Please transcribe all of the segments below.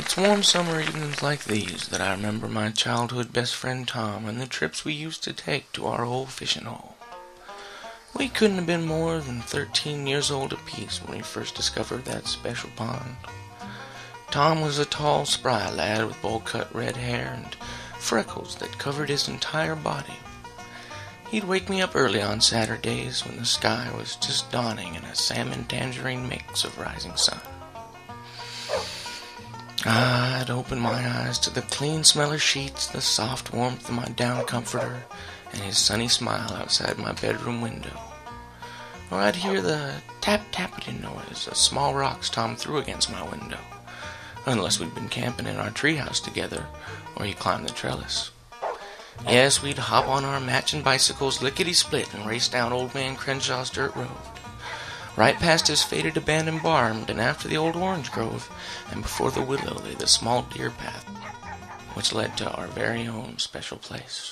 It's warm summer evenings like these that I remember my childhood best friend Tom and the trips we used to take to our old fishing hole. We couldn't have been more than 13 years old apiece when we first discovered that special pond. Tom was a tall, spry lad with bowl-cut red hair and freckles that covered his entire body. He'd wake me up early on Saturdays when the sky was just dawning in a salmon-tangerine mix of rising sun. I'd open my eyes to the clean smell of sheets, the soft warmth of my down comforter, and his sunny smile outside my bedroom window. Or I'd hear the tap-tapping noise of small rocks Tom threw against my window, unless we'd been camping in our treehouse together, or he climbed the trellis. Yes, we'd hop on our matching bicycles lickety-split and race down Old Man Crenshaw's dirt road, right past his faded abandoned barn and after the old orange grove, and before the willow lay the small deer path, which led to our very own special place.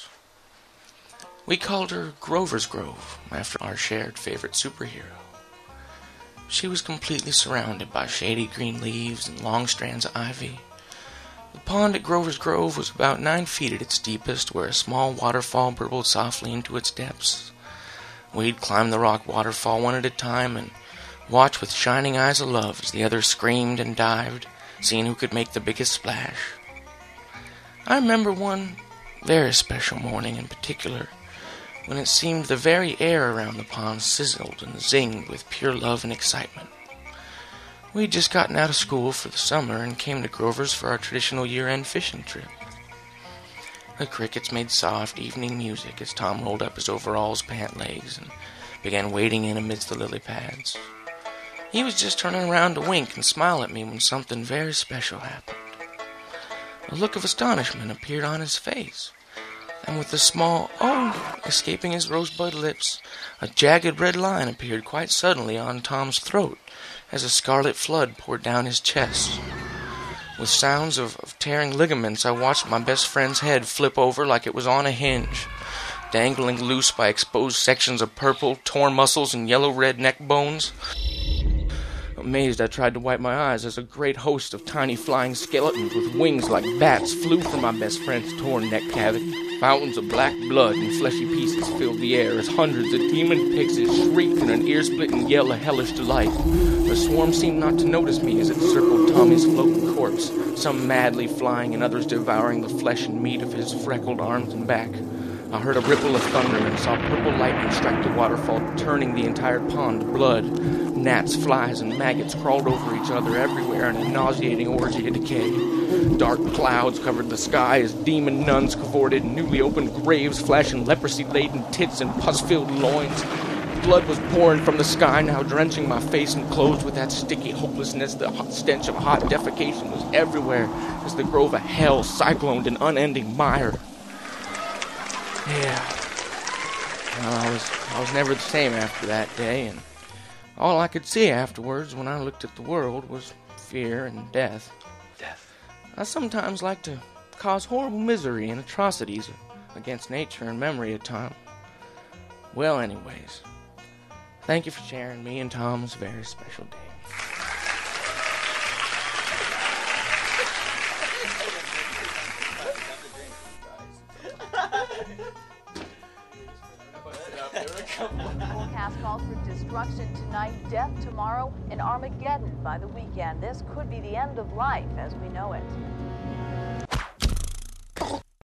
We called her Grover's Grove, after our shared favorite superhero. She was completely surrounded by shady green leaves and long strands of ivy. The pond at Grover's Grove was about 9 feet at its deepest, where a small waterfall burbled softly into its depths. We'd climb the rock waterfall one at a time and watch with shining eyes of love as the others screamed and dived, seeing who could make the biggest splash. I remember one very special morning in particular, when it seemed the very air around the pond sizzled and zinged with pure love and excitement. We'd just gotten out of school for the summer and came to Grover's for our traditional year-end fishing trip. The crickets made soft evening music as Tom rolled up his overalls pant legs and began wading in amidst the lily pads. He was just turning around to wink and smile at me when something very special happened. A look of astonishment appeared on his face, and with a small "oh" escaping his rosebud lips, a jagged red line appeared quite suddenly on Tom's throat as a scarlet flood poured down his chest. With sounds of tearing ligaments, I watched my best friend's head flip over like it was on a hinge, dangling loose by exposed sections of purple, torn muscles, and yellow-red neck bones. Amazed, I tried to wipe my eyes as a great host of tiny flying skeletons with wings like bats flew from my best friend's torn neck cavity. Fountains of black blood and fleshy pieces filled the air as hundreds of demon pixies shrieked in an ear-splitting yell of hellish delight. The swarm seemed not to notice me as it circled Tommy's floating corpse, some madly flying and others devouring the flesh and meat of his freckled arms and back. I heard a ripple of thunder and saw purple lightning strike the waterfall, turning the entire pond to blood. Gnats, flies, and maggots crawled over each other everywhere in a nauseating orgy of decay. Dark clouds covered the sky as demon nuns cavorted in newly opened graves, flashing leprosy-laden tits and pus-filled loins. Blood was pouring from the sky, now drenching my face and clothes with that sticky hopelessness. The hot stench of hot defecation was everywhere as the grove of hell cycloned in unending mire. Yeah. Well, I was never the same after that day, and all I could see afterwards when I looked at the world was fear and death. I sometimes like to cause horrible misery and atrocities against nature in memory of Tom. Well, anyways, thank you for sharing me and Tom's very special day. Forecast calls for destruction tonight, death tomorrow, and Armageddon by the weekend. This could be the end of life as we know it.